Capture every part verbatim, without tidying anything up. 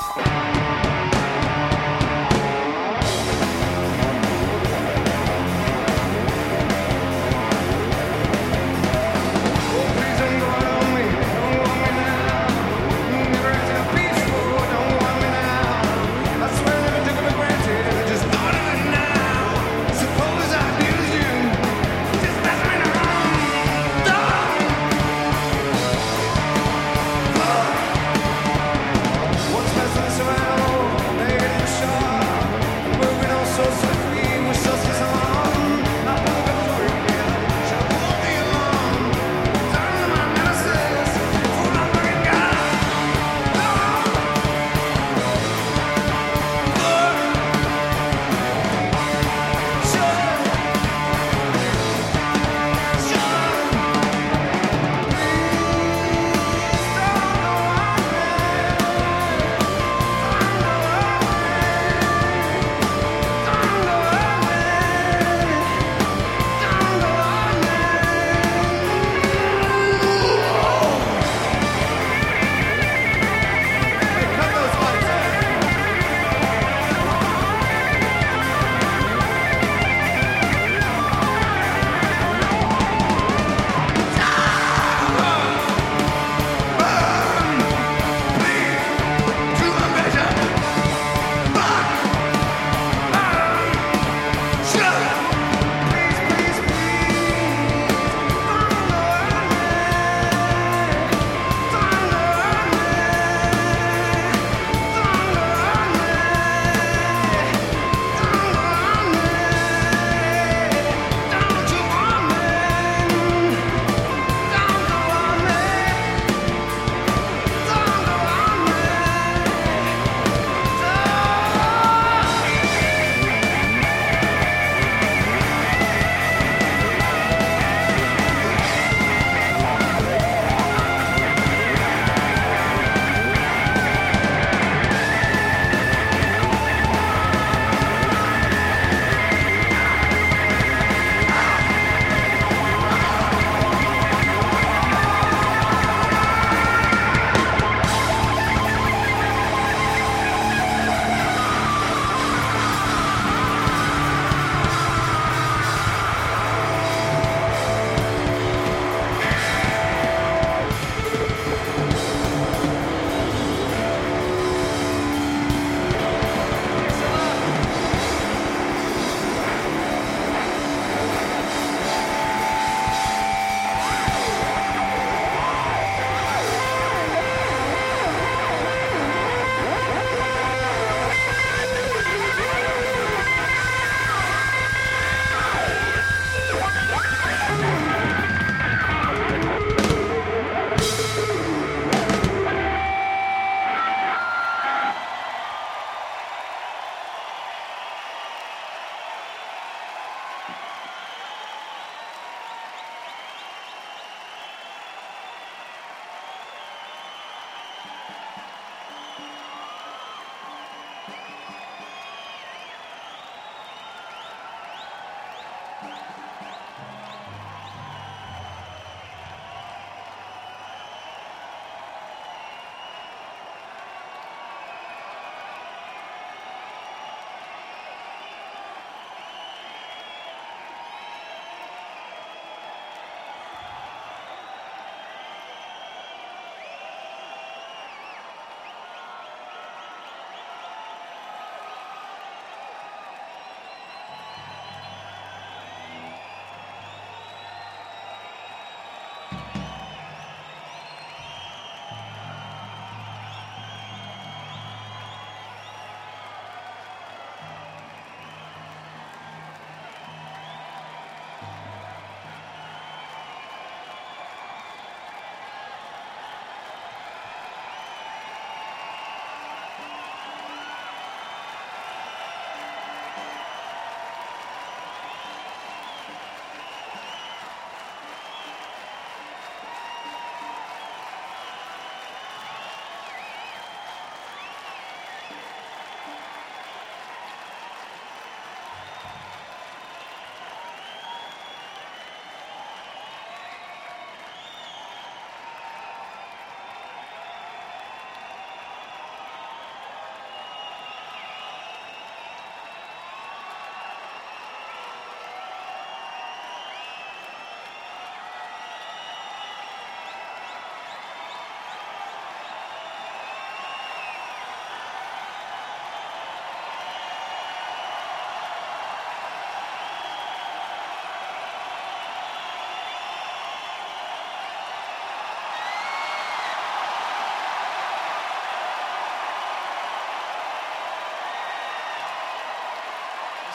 What's messing us around?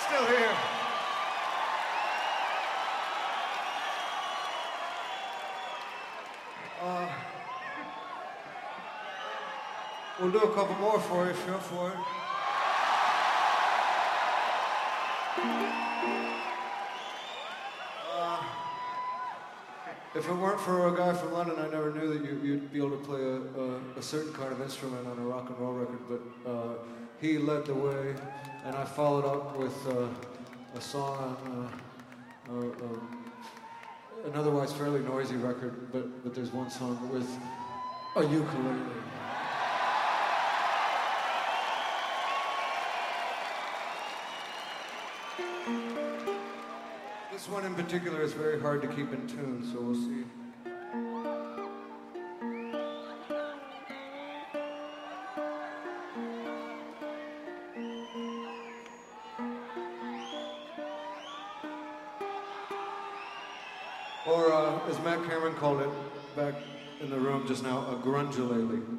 Still here. Uh, we'll do a couple more for you if you're up for it. Uh, if it weren't for a guy from London, I never knew that you, you'd be able to play a, a, a certain kind of instrument on a rock and roll record, but uh, he led the way, and I followed up with uh, a song on uh, uh, uh, an otherwise fairly noisy record, but, but there's one song with a ukulele. This one in particular is very hard to keep in tune, so we'll see. Or, uh, as Matt Cameron called it back in the room just now, a grunge-a-lele.